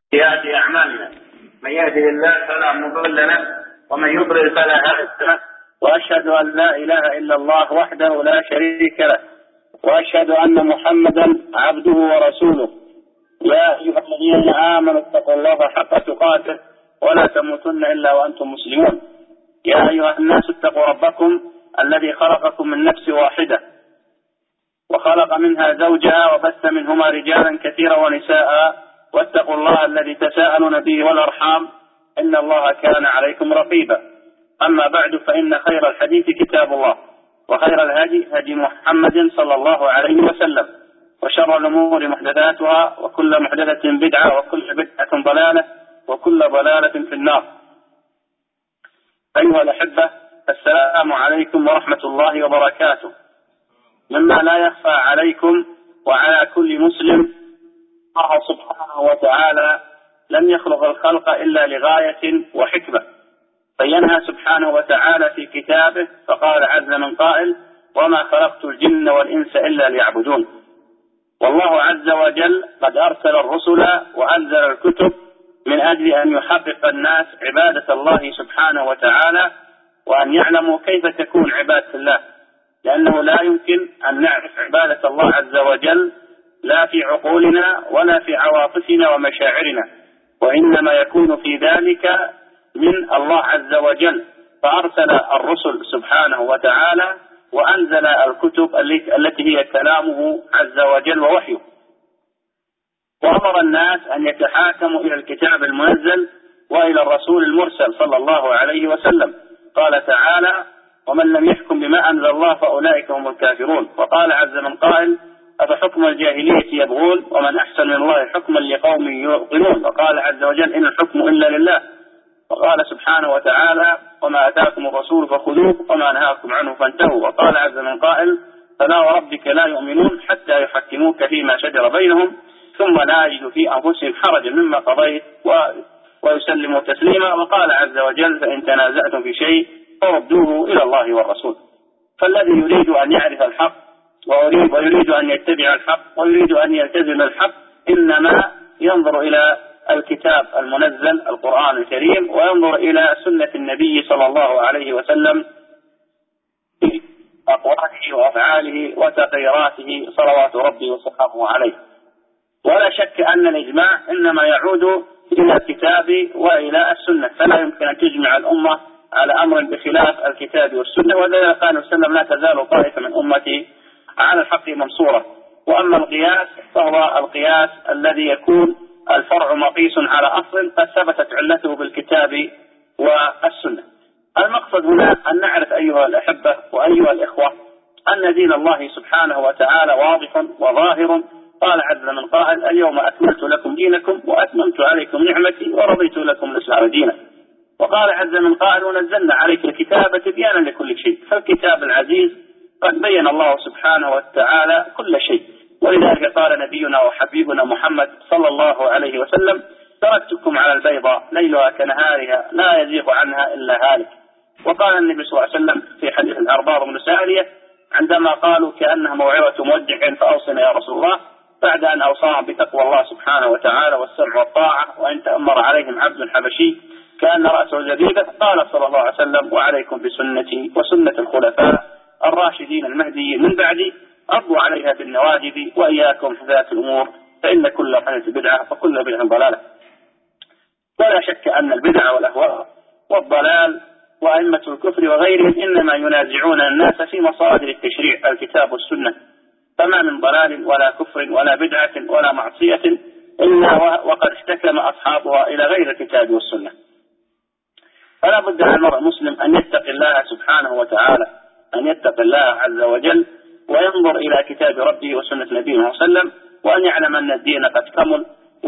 سيئات أعمالنا، من يهده الله فلا مضل له ومن يضلل فلا هادي له، وأشهد أن لا إله إلا الله وحده لا شريك له، وأشهد أن محمدا عبده ورسوله. يا أيها الذين آمنوا اتقوا الله حق تقاته ولا تموتن إلا وأنتم مسلمون. يا أيها الناس اتقوا ربكم الذي خلقكم من نفس واحدة وخلق منها زوجها وبث منهما رجالا كثيرا ونساء، واتقوا الله الذي تساءلون به والأرحام إن الله كان عليكم رقيبا. أما بعد، فإن خير الحديث كتاب الله، وخير الهدي هدي محمد صلى الله عليه وسلم، وشر الأمور محدثاتها، وكل محدثة بدعة، وكل بدعة ضلالة، وكل ضلالة في النار. أيها الأحبة، السلام عليكم ورحمة الله وبركاته. مما لا يخفى عليكم وعلى كل مسلم، الله سبحانه وتعالى لم يخلق الخلق إلا لغاية وحكمة، بينها سبحانه وتعالى في كتابه، فقال عز من قائل: وما خلقت الجن والإنس إلا ليعبدون. والله عز وجل قد أرسل الرسل وأنزل الكتب من أجل أن يحقق الناس عبادة الله سبحانه وتعالى، وأن يعلموا كيف تكون عبادة الله، لأنه لا يمكن أن نعرف عبادة الله عز وجل لا في عقولنا ولا في عواطفنا ومشاعرنا، وإنما يكون في ذلك من الله عز وجل. فأرسل الرسل سبحانه وتعالى وأنزل الكتب التي هي كلامه عز وجل ووحيه، وأمر الناس أن يتحاكموا إلى الكتاب المنزل وإلى الرسول المرسل صلى الله عليه وسلم. قال تعالى: ومن لم يحكم بما أنزل الله فأولئك هم الكافرون. وقال عز من قائل: أفحكم الجاهلية يبغون ومن أحسن من الله حكما لقوم يوقنون. وقال عز وجل: إن الحكم إلا لله. وقال سبحانه وتعالى: وما أتاكم الرسول فخذوه وما نهاكم عنه فانتهوا. وقال عز من قائل: فلا وربك لا يؤمنون حتى يحكموك فيما شجر بينهم ثم لا يجدوا في أنفسهم حرجا مما قضيت ويسلموا تسليما. وقال عز وجل: فإن تنازعتم في شيء فردوه إلى الله والرسول. فالذي يريد أن يعرف الحق ويريد أن يتبع الحق ويريد أن يلتزم الحق إنما ينظر إلى الكتاب المنزل القرآن الكريم، وينظر إلى سنة النبي صلى الله عليه وسلم في أقواله وأفعاله وتغيراته صلوات ربي وسلامه عليه. ولا شك أن الإجماع إنما يعود إلى الكتاب وإلى السنة، فلا يمكن أن تجمع الأمة على أمر بخلاف الكتاب والسنة. وذلك قال وسلم: لا تزال طائفة من أمتي على الحق منصورة. وأما القياس فهو القياس الذي يكون الفرع مقيس على أصل قد ثبتت علته بالكتاب والسنة. المقصد هنا أن نعرف أيها الأحبة وأيها الإخوة أن دين الله سبحانه وتعالى واضح وظاهر. قال عز من قائل: اليوم أكملت لكم دينكم وأتممت عليكم نعمتي ورضيت لكم الإسلام دينا. وقال عز من قائل: ونزلنا عليك الكتاب تبيانا لكل شيء. فالكتاب العزيز قد بين الله سبحانه وتعالى كل شيء، ولذلك قال نبينا وحبيبنا محمد صلى الله عليه وسلم: تركتكم على البيضاء ليلها كنهارها لا يزيغ عنها إلا هالك. وقال النبي صلى الله عليه وسلم في حديث الأرباض بن سارية عندما قالوا كأنها موعظة مودع فأوصنا يا رسول الله، بعد أن أوصاهم بتقوى الله سبحانه وتعالى والسمع والطاعة، وإن تأمر عليهم عبد حبشي كأن رأسه زبيبة، قال صلى الله عليه وسلم: وعليكم بسنتي وسنة الخلفاء الراشدين المهديين من بعدي، عضوا عليها بالنواجذ وإياكم محدثات الأمور فإن كل محدثة بدعة وكل بدعة ضلالة. ولا شك أن البدع والأهواء والضلال وأئمة الكفر وغيرهم إنما ينازعون الناس في مصادر التشريع الكتاب والسنة، فما من ضلال ولا كفر ولا بدعة ولا معصية إلا وقد اشتكم أصحابها إلى غير الكتاب والسنة. فلا بد على المرء المسلم أن يتقي الله سبحانه وتعالى، أن يتقي الله عز وجل وينظر إلى كتاب ربه وسنة نبيه صلى الله عليه وسلم، وأن يعلم أن الدين قد كمل،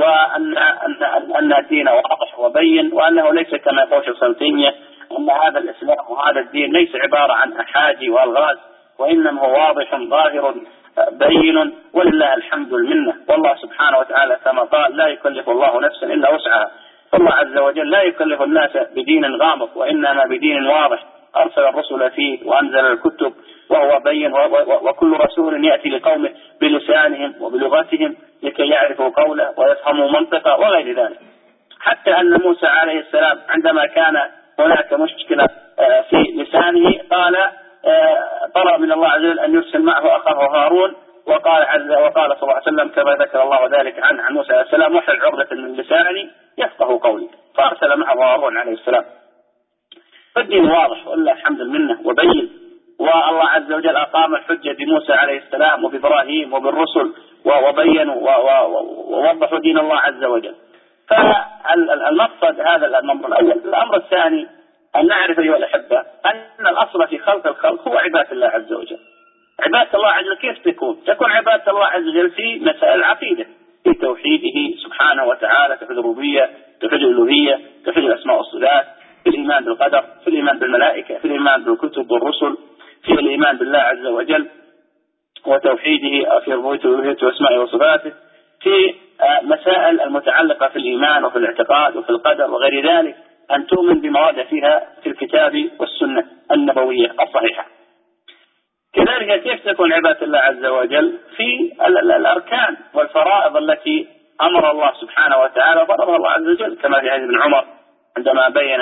وأن الدين واضح وبين، وأنه ليس كما يقول شيخ ابن تيمية أن هذا الإسلام وهذا الدين ليس عبارة عن أحاجي وألغاز، وإنما هو واضح ظاهر بين، ولله الحمد المنة. والله سبحانه وتعالى كما قال: لا يكلف الله نفسا إلا وسعها. فالله عز وجل لا يكلف الناس بدين غامض، وإنما بدين واضح أرسل الرسل فيه وأنزل الكتب وهو بين، وكل رسول يأتي لقومه بلسانهم وبلغتهم لكي يعرفوا قوله ويفهموا منطقه وغير ذلك. حتى أن موسى عليه السلام عندما كان هناك مشكلة في لسانه قال طلب من الله عز وجل أن يرسل معه أخاه هارون، وقال صلى الله عليه وسلم كما ذكر الله ذلك عن موسى عليه السلام: واحلل عقدة من لساني يفقه قولي، فأرسل معه هارون عليه السلام. فالدين واضح ولله الحمد منه وبين، والله عز وجل أقام الحجة بموسى عليه السلام وبإبراهيم وبالرسل وبينوا ووضحوا دين الله عز وجل. فالمقصد هذا الأمر الأول. الأمر الثاني أن نعرف أيها الأحبة أن الأصل في خلق الخلق هو عبادة الله عز وجل. عبادة الله عز وجل كيف تكون عبادة الله عز وجل في مسائل العقيدة، في توحيده سبحانه وتعالى، توحيد الربوبية، توحيد الألوهية، توحيد الأسماء والصفات، في الإيمان بالقدر، في الإيمان بالملائكة، في الإيمان بالكتب والرسل، في الإيمان بالله عز وجل وتوحيده في ربوبيته وألوهيته وأسمائه وصفاته، في مسائل المتعلقة في الإيمان وفي الاعتقاد وفي القدر وغير ذلك، أن تؤمن بما ورد فيها في الكتاب والسنة النبوية الصحيحة. كذلك كيف تكون عبادة الله عز وجل في الأركان والفرائض التي أمر الله سبحانه وتعالى وفرضها الله عز وجل، كما في حديث ابن عمر عندما بين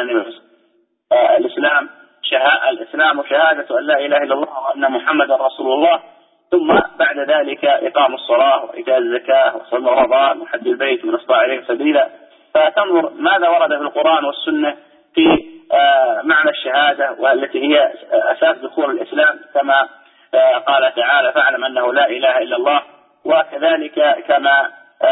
الإسلام وشهادة أن لا إله إلا الله وأن محمدا رسول الله، ثم بعد ذلك إقام الصلاة وإيتاء الزكاة وصوم رمضان وحج البيت من استطاع إليه سبيلا. فتنظر ماذا ورد في القرآن والسنة في معنى الشهادة، والتي هي أساس دخول الإسلام، كما قال تعالى: فاعلم أنه لا إله إلا الله. وكذلك كما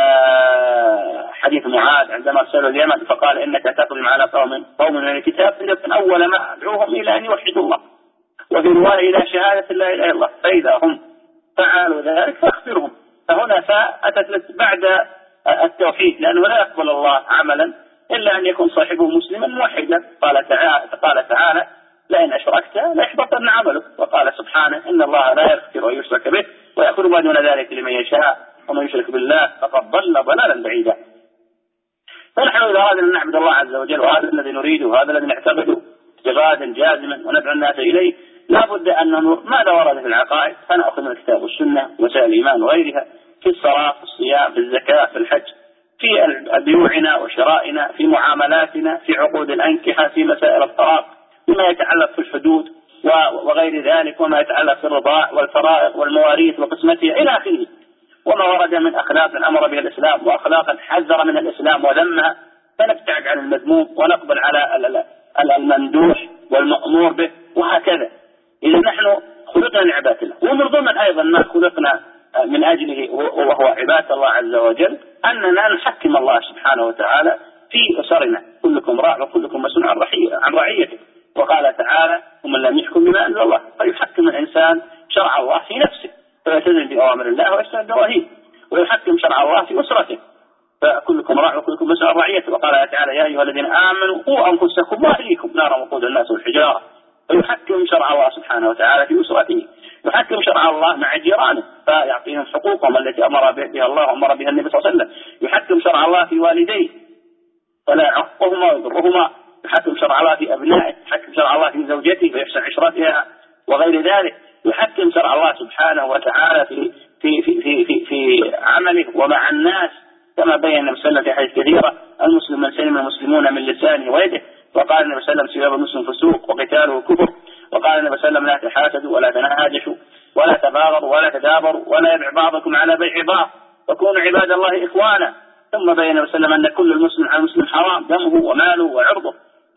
حديث معاذ عندما أرسله اليمن فقال: إنك تقدم على قوم من الكتاب فليكن أول ما أدعوهم إلى أن يوحدوا الله، وفي رواية إلى شهادة لا إله إلا الله، فإذا هم فعلوا ذلك فاخبرهم. فهنا فأتت بعد التوحيد، لأنه لا يقبل الله عملا إلا أن يكون صاحبه مسلما موحدا. قال تعالى: لئن أشركت ليحبطن عملك. وقال سبحانه: إن الله لا يغفر أن يشرك به ويغفر ما دون ذلك لمن يشاء ومن يشرك بالله فقد ضل ضلالا بعيدا. فنحن إذا أردنا أن نعبد الله عز وجل، وهذا الذي نريده وهذا الذي نعتقده اعتقادا جازما وندعو الناس إليه، لا بد أن ننظر ماذا ورد في العقائد، فنأخذ من الكتاب والسنة وسائل الإيمان وغيرها، في الصلاة، في الصيام، في الزكاة، في الحج، في بيوعنا وشرائنا، في معاملاتنا، في عقود الأنكحة، في مسائل الطلاق، بما يتعلق في الحدود وغير ذلك، وما يتعلق في الرضاع والفرائض والمواريث وقسمتها إلى آخره، وما ورد من أخلاق أمر بها الإسلام وأخلاق حذر من الإسلام وذمها، فنبتعد عن المذموم ونقبل على الممدوح والمأمور به، وهكذا. إذا نحن خلقنا لعبادة الله، ومن ضمن أيضا ما خلقنا من أجله وهو عبادة الله عز وجل أننا نحكم الله سبحانه وتعالى في أسرنا: كلكم راع وكلكم مسؤول عن رعيته. وقال تعالى: ومن لم يحكم بما أنزل الله فيحكم الإنسان شرع الله في نفسه فيلتزم بأوامر الله ويجتنب نواهيه، ويحكم شرع الله في أسرته، فكلكم راع وكلكم مسؤول عن رعيته. وقال تعالى: يا أيها الذين آمنوا قوا أنفسكم وأهليكم نارا وقودها الناس والحجارة. ويحكم شرع الله سبحانه وتعالى في أسرته، يحكم شرع الله مع جيرانه فيعطيهم حقوقهم التي أمر بها الله وأمر بها النبي صلى الله عليه وسلم، يحكم شرع الله في والديه فلا يعقهما ويضرهما، يحكم شرع الله في أبنائه، يحكم شرع الله في زوجته ويحسن عشرتها وغير ذلك، يحكم شرع الله سبحانه وتعالى في عمله ومع الناس، كما بين النبي صلى الله عليه وسلم في حديث كثيرة: المسلم من سلم المسلمون من لسانه ويده. وقال النبي صلى الله عليه وسلم: سباب المسلم فسوق وقتاله كفر. وقال النبي صلى الله عليه وسلم: لا تحاسدوا ولا تناجشوا ولا تباغضوا ولا تدابروا ولا يبع بعضكم على بيع بعض وكونوا عباد الله إخوانا. ثم بين النبي صلى الله عليه وسلم أن كل المسلم على المسلم حرام دمه وماله وعرضه،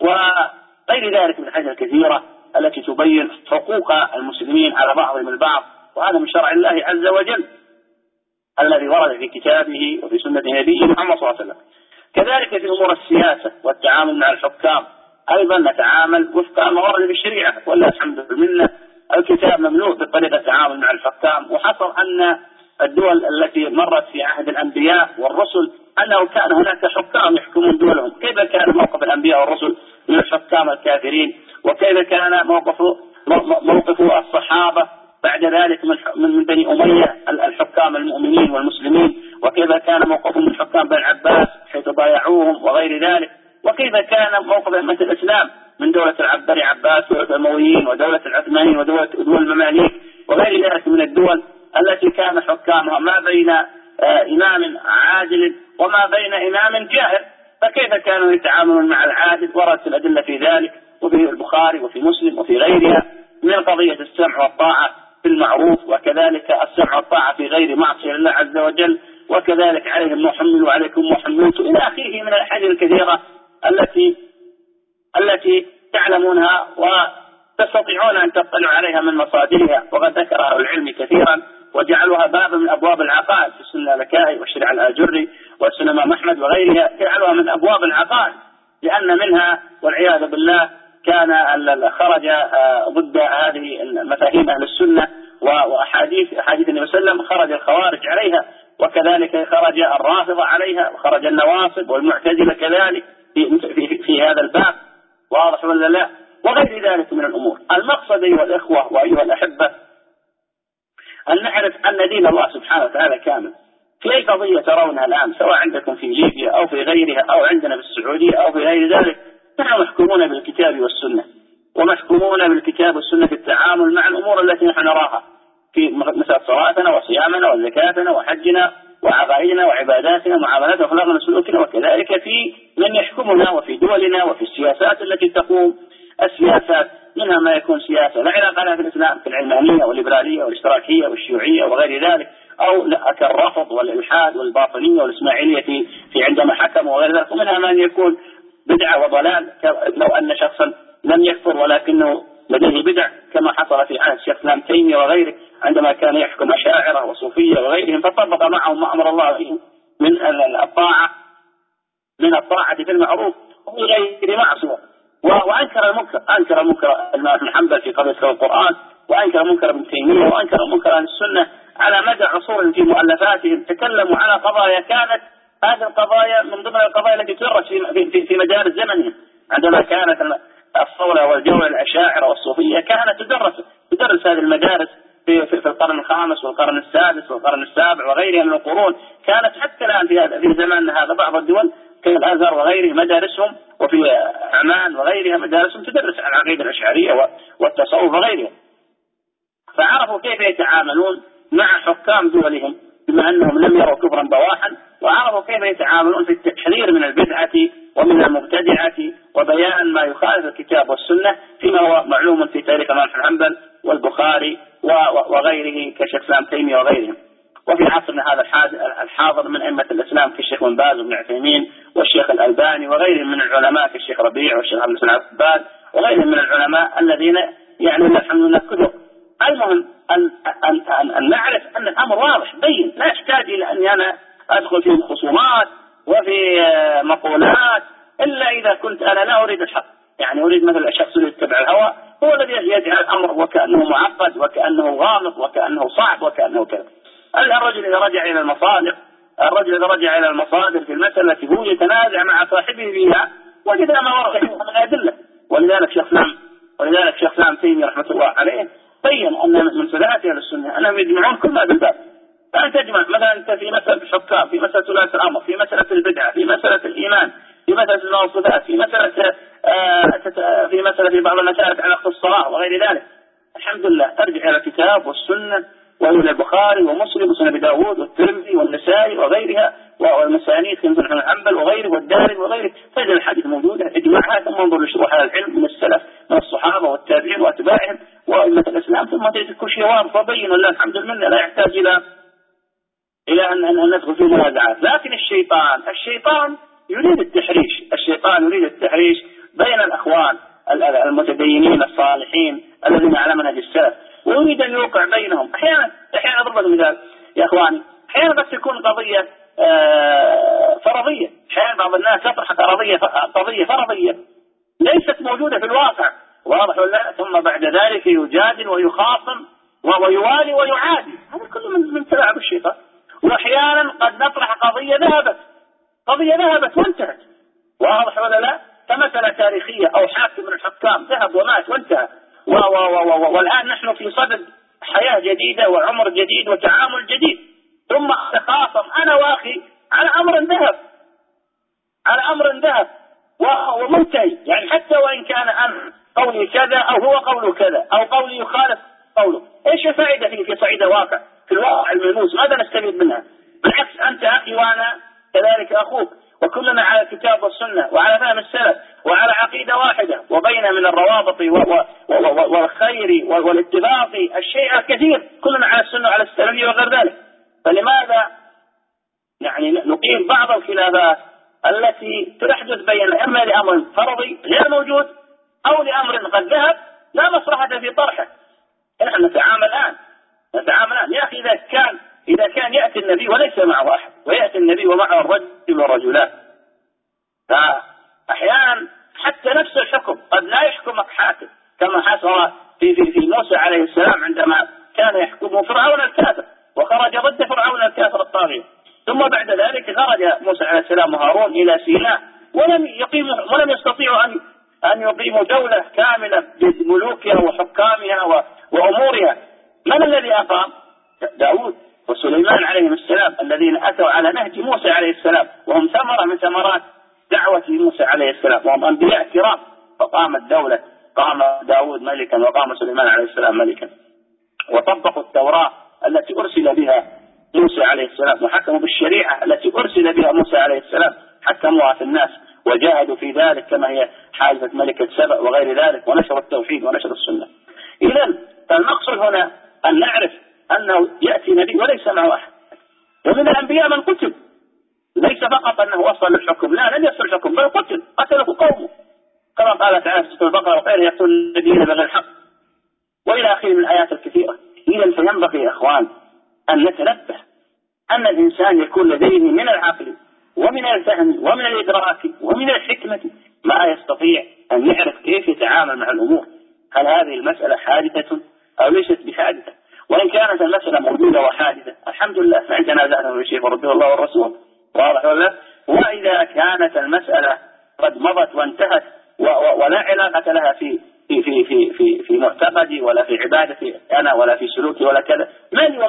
وغير ذلك من الحاجات الكثيرة التي تبين حقوق المسلمين على بعضهم البعض، وهذا من شرع الله عز وجل الذي ورد في كتابه وفي سنة نبيه محمد صلى الله عليه وسلم. كذلك في أمور السياسة والتعامل مع الحكام أيضا نتعامل وفق ما ورد في الشريعة، والله الحمد لله الكتاب مملوء بطريقة التعامل مع الحكام. وحصل أن الدول التي مرت في عهد الأنبياء والرسل أنه كان هناك حكام يحكمون دولهم، كيف كان موقف الأنبياء والرسل من الحكام الكافرين، وكيف كان موقف الصحابة بعد ذلك من بني أمية الحكام المؤمنين والمسلمين، وكيف كان موقفهم من حكام بني العباس حيث بايعوهم وغير ذلك، وكيف كان موقف أئمة الإسلام من دولة بني عباس ودولة الأمويين ودولة العثمانيين ودول المماليك وغير ذلك من الدول التي كان حكامها ما بين إمام عادل وما بين إمام جائر. كيف كانوا يتعاملون مع العادل؟ وردت الأدلة في ذلك، وفي البخاري وفي مسلم وفي غيرها، من قضية السمع والطاعة في المعروف، وكذلك السمع والطاعة في غير معصية لله عز وجل، وكذلك عليهم محمل وعليكم محملت إلى آخره من الأحاديث الكثيرة التي تعلمونها وتستطيعون أن تطلعوا عليها من مصادرها، وقد ذكرها العلم كثيرا وجعلوها بابا من أبواب العقائد في السنة الألكائي والشريعة الآجري والسنة الإمام أحمد وغيرها، جعلوها من أبواب العقائد، لأن منها والعياذ بالله كان خرج ضد هذه المفاهيم أهل السنة وأحاديث النبي صلى الله عليه وسلم، خرج الخوارج عليها، وكذلك خرج الرافضة عليها، وخرج النواصب والمعتزلة كذلك في هذا الباب، واضح ولا لا؟ وغير ذلك من الأمور. المقصد أيها الإخوة وأيها الأحبة أن نعرف أن دين الله سبحانه وتعالى كامل. في أي قضية ترونها الآن، سواء عندكم في ليبيا أو في غيرها أو عندنا في السعودية أو في غير ذلك، نحن محكومون بالكتاب والسنة، ومحكومون بالكتاب والسنة في التعامل مع الأمور التي نحن نراها في مثل صلاتنا وصيامنا وزكاتنا وحجنا وعقائدنا وعباداتنا ومعاملاتنا وأخلاقنا وسلوكنا، وكذلك في من يحكمنا وفي دولنا وفي السياسات التي تقوم. السياسات منها ما يكون سياسة لا علاقة لها في الإسلام، كالعلمانية والليبرالية والاشتراكية والشيوعية وغير ذلك، أو كالرفض والإلحاد والباطنية والإسماعيلية في عندما حكموا وغير ذلك. ومنها من يكون بدعة وضلال، لو أن شخصا لم يكفر ولكنه لديه بدع، كما حصل في عهد الشيخ ابن تيمية وغيره عندما كان يحكم أشاعرة وصوفية وغيرهم، فطبق معهم ما أمر الله به من الطاعة في المعروف وفي غير معصية، وأنكر المنكر. أنكر منكر الإمام بن حنبل في قضية القرآن، وأنكر منكر ابن تيمية، وأنكر منكر أهل السنة على مدى عصور في مؤلفاتهم. تكلموا على قضايا كانت هذه القضايا من ضمن القضايا التي تدرس في مجال زمنهم، عندما كانت الصولة والجولة الأشاعرة والصوفية كانت تدرس هذه المدارس في القرن الخامس والقرن السادس والقرن السابع وغيرها من القرون. كانت حتى الآن في زماننا هذا بعض الدول كالأزهر وغيره مدارسهم، وفي عمان وغيرها مدارسهم تدرس العقيدة الأشعرية والتصوف وغيرها. فعرفوا كيف يتعاملون مع حكام دولهم بما أنهم لم يروا كفرا بواحا، وعرفوا كيف يتعاملون في التحذير من البدعة ومن المبتدعة وبيان ما يخالف الكتاب والسنة، فيما هو معلوم في تاريخ الإمام بن حنبل والبخاري وغيره كشيخ الإسلام تيمية وغيرهم. وفي عصرنا هذا الحاضر من أئمة الإسلام كالشيخ بن باز وابن عثيمين والشيخ الألباني وغيرهم من العلماء كالشيخ ربيع والشيخ عبد الحسن عباد وغيرهم من العلماء الذين يعني الحمد لله كثر. المهم أن نعرف أن الأمر واضح بين، لا يحتاج إلى أني أنا أدخل في خصومات وفي مقولات، إلا إذا كنت أنا لا أريد الحق، يعني أريد مثل الشخص اللي يتبع الهوى، هو الذي يجعل الأمر وكأنه معقد وكأنه غامض وكأنه صعب وكأنه كذا. الرجل إذا رجع إلى المصادر في المسألة التي هو يتنازع مع صاحبه فيها وجد ما ورد من الأدلة. ولذلك شيخ الإسلام تيمية رحمة الله عليه بين أن من صفات أهل السنة أنهم يجمعون كل ما بالباب. فأنت تجمع مثلا أنت في مسألة الحكام، في مسألة ولاة الأمر، في مسألة البدعة، في مسألة الإيمان، في مسألة المواصفات، في مسألة بعض المسائل على الصلاة وغير ذلك. الحمد لله ارجع إلى الكتاب والسنة وإلى البخاري ومسلم وسنن أبي داود والترمذي والنسائي وغيرها والمسانيد كما ابن حنبل وغيره والدارمي وغيره، تجد الحديث موجودة، اجمعها، ثم انظر لشروح هذا العلم من السلف من الصحابة والتابعين واتباعهم وأئمة الإسلام، ثم تجد كل شيء واضح وبين، والله الحمد لله لا يحتاج إلى أن ندخل في منازعات. لكن الشيطان يريد التحريش بين الأخوان المتدينين الصالحين الذين على منهج السلف، ويريد أن يوقع بينهم. أحيانا أضرب المثال يا أخواني، أحيانا قد تكون قضية فرضية، أحيانا بعض الناس يطرح قضية فرضية ليست موجودة في الواقع، واضح ولا؟ ثم بعد ذلك يجادل ويخاصم ويوالي ويعادي. هذا كله من تلاعب الشيطان. وأحيانا قد نطرح قضية ذهبت وانتهت، واضح ولا لا؟ كمسألة تاريخية أو حاكم من الحكام ذهب ومات وانتهى، والآن نحن في صدد حياة جديدة وعمر جديد وتعامل جديد، ثم أتخاصم أنا وأخي على أمر ذهب ومنتهي، يعني حتى وإن كان أنا قولي كذا أو هو قوله كذا أو قولي يخالف قوله، إيش الفائدة في صعيد الواقع، في الواقع الملموس؟ ماذا نستفيد منها؟ بالعكس أنت أخي وأنا كذلك أخوك، وكلنا على الكتاب والسنة وعلى فهم السلف وعلى عقيدة واحدة، وبين من الروابط والخير والاتفاق الشيء الكثير، كلنا على السنة وعلى السلفية وغير ذلك. فلماذا يعني نقيم بعض الخلافات التي تحدث بين إما لأمر فرضي غير موجود أو لأمر قد ذهب لا مصلحة في طرحه؟ نحن نتعامل الآن يا أخي إذا كان يأتي النبي وليس معه أحد، ويأتي النبي ومعه الرجل والرجلان، فأحيانا حتى نفس الحكم قد لا يحكمك حاكم، كما حصل في موسى عليه السلام عندما كان يحكم فرعون الكافر وخرج ضد فرعون الكافر الطاغية، ثم بعد ذلك خرج موسى عليه السلام وهارون إلى سيناء ولم يستطيعوا أن يقيموا دولة كاملة بملوكها وحكامها وأمورها. من الذي أقام؟ داود وسليمان عليهم السلام، الذين أتوا على نهج موسى عليه السلام، وهم ثمرة من ثمرات دعوة موسى عليه السلام، وهم أنبياء كرام. فقامت دولة، قام داود ملكا وقام سليمان عليه السلام ملكا، وطبقوا التوراة التي أرسل بها موسى عليه السلام، وحكموا بالشريعة التي أرسل بها موسى عليه السلام، حكموها في الناس وجاهدوا في ذلك كما هي حادثة ملكة سبأ وغير ذلك، ونشر التوحيد ونشر السنة. إذن فالمقصد هنا أن نعرف أنه يأتي نبي وليس معه أحد، ومن الأنبياء من قتل، ليس فقط أنه وصل للحكم، لا، لم يصل الحكم بل قتله قومه، كما قال تعالى في سورة البقرة وغيرها يقتل النبيين بغير حق، وإلى آخره من الآيات الكثيرة. إذن فينبغي يا إخوان أن نتنبه أن الإنسان يكون لديه من العقل ومن الفهم ومن الإدراك ومن الحكمة ما يستطيع أن يعرف كيف يتعامل مع الأمور. هل هذه المسألة حادثة أو ليست بحادثة؟ وإن كانت المسألة موجودة وحادثة الحمد لله، فإن تنازعتم في شيء فرده الله والرسول، واضح ولا؟ وإذا كانت المسألة قد مضت وانتهت ولا علاقة لها في معتقدي ولا في عبادتي أنا ولا في سلوكي ولا كذا، مالي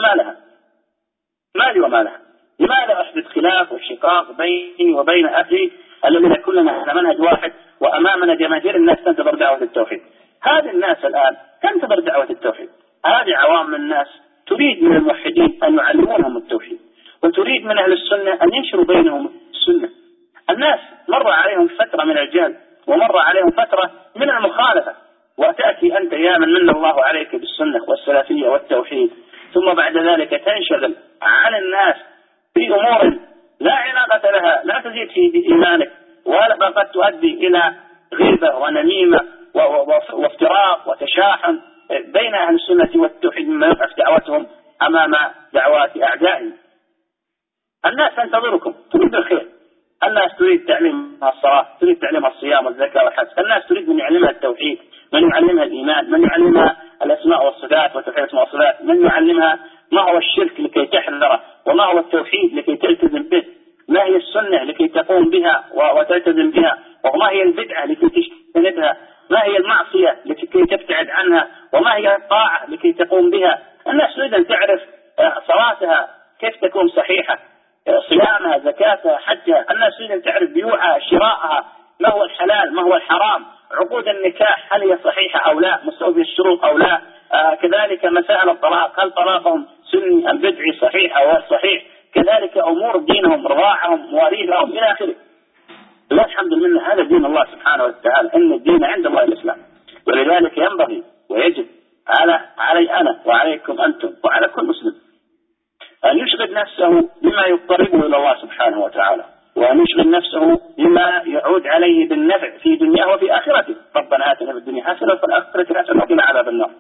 وما لها. لماذا أحدث خلاف وشقاق بيني وبين أخي الذين كلنا على منهج واحد، وأمامنا جماهير الناس تنتظر دعوة التوحيد؟ هذه الناس الآن تنتظر دعوة التوحيد، هذه عوام الناس تريد من الموحدين أن يعلمونهم التوحيد، وتريد من أهل السنة أن ينشروا بينهم السنة. الناس مر عليهم فترة من الجهل ومر عليهم فترة من المخالفة، وتأتي أنت يا من الله عليك بالسنة والسلفية والتوحيد، ثم بعد ذلك تنشغل عن الناس في أمور لا علاقة لها، لا تزيد في إيمانك، ولا قد تؤدي إلى غيبة ونميمة وافتراق وتشاحن بين أهل السنة والتوحيد مما يضعف دعوتهم أمام دعوات أعدائهم. الناس تنتظركم، تريد الخير، الناس تريد تعليمها الصلاة، تريد تعليمها الصيام والزكاة والحج، الناس تريد من يعلمها التوحيد، من يعلمها الإيمان، من يعلمها الأسماء والصفات وتوحيد الأسماء والصفات، من يعلمها ما هو الشرك لكي تحذره، وما هو التوحيد لكي تلتزم به، ما هي السنة لكي تقوم بها وتلتزم بها، وما هي البدعة لكي تجتنبها، ما هي المعصية لكي تبتعد عنها، وما هي الطاعة لكي تقوم بها. الناس تريد أن تعرف صلاتها كيف تكون صحيحة، صيامها، زكاتها، حجها. الناس تريد أن تعرف بيوعها، شراءها، ما هو الحلال ما هو الحرام، عقود النكاح هل هي صحيحة أو لا، مستوفية الشروط أو لا، كذلك مسائل الطلاق، هل طلاقهم سني أم بدعي، صحيح أو غير صحيح، كذلك أمور دينهم، رضاعهم، مواريثهم إلى آخره. لا الحمد لله، هذا دين الله سبحانه وتعالى، إن الدين عند الله الإسلام. ولذلك ينبغي ويجب علي أنا وعليكم أنتم وعلى كل مسلم أن يشغل نفسه بما يقربه إلى الله سبحانه وتعالى، وأن يشغل نفسه بما يعود عليه بالنفع في دنياه وفي آخرته. ربنا آتنا في الدنيا حسنة وفي الآخرة حسنة وقنا عذاب النار.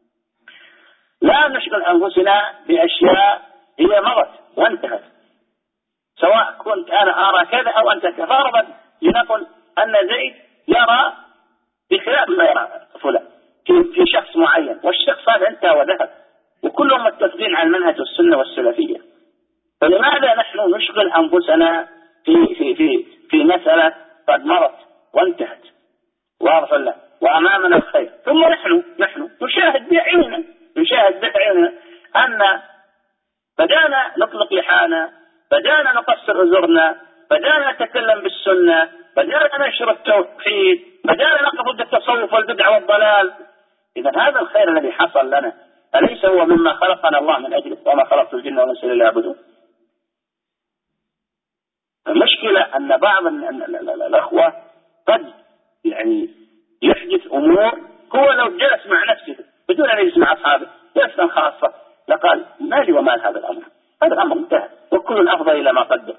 لا نشغل أنفسنا بأشياء هي مضت وانتهت، سواء كنت أنا أرى كذا أو أنت كذا. فرضا لنقل أن زيد يرى بخلاف ما يرى فلان في شخص معين، والشخص هذا انتهى وذهب، وكلهم متفقين على المنهج والسنة والسلفية. فلماذا نحن نشغل أنفسنا في مسألة قد مرت وانتهت، واضح ولا؟ وأمامنا الخير، ثم نحن نشاهد بعيوننا أن بدأنا نطلق لحانا، بدأنا نقصر أزرنا، بدأنا نتكلم بالسنة، بدأنا ننشر التوحيد، بدأنا نقف ضد التصوف والبدع والضلال. إذا هذا الخير الذي حصل لنا أليس هو مما خلقنا الله من أجله؟ وما خلقت الجن والإنس إلا ليعبدون. المشكلة أن بعض الأخوة قد يعني يحدث أمور هو لو جلس مع نفسه بدون أن يجلس مع أصحابه جلسا خاصة لقال ما لي ومال هذا الأمر، هذا الأمر انتهى وكل أفضل إلى ما قدم،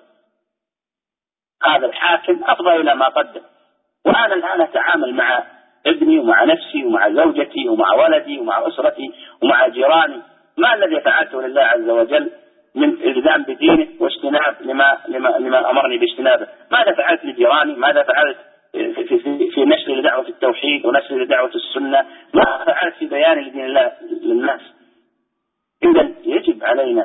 هذا الحاكم أفضل إلى ما قدم، وأنا الآن أتعامل مع ابني ومع نفسي ومع زوجتي ومع ولدي ومع أسرتي ومع جيراني، ما الذي فعلته لله عز وجل من التزام بدينه واجتناب لما أمرني باجتنابه؟ ماذا فعلت لجيراني؟ ماذا فعلت في نشر لدعوة التوحيد ونشر لدعوة السنة؟ ما فعلت في بيان لدين الله للناس؟ إذا يجب علينا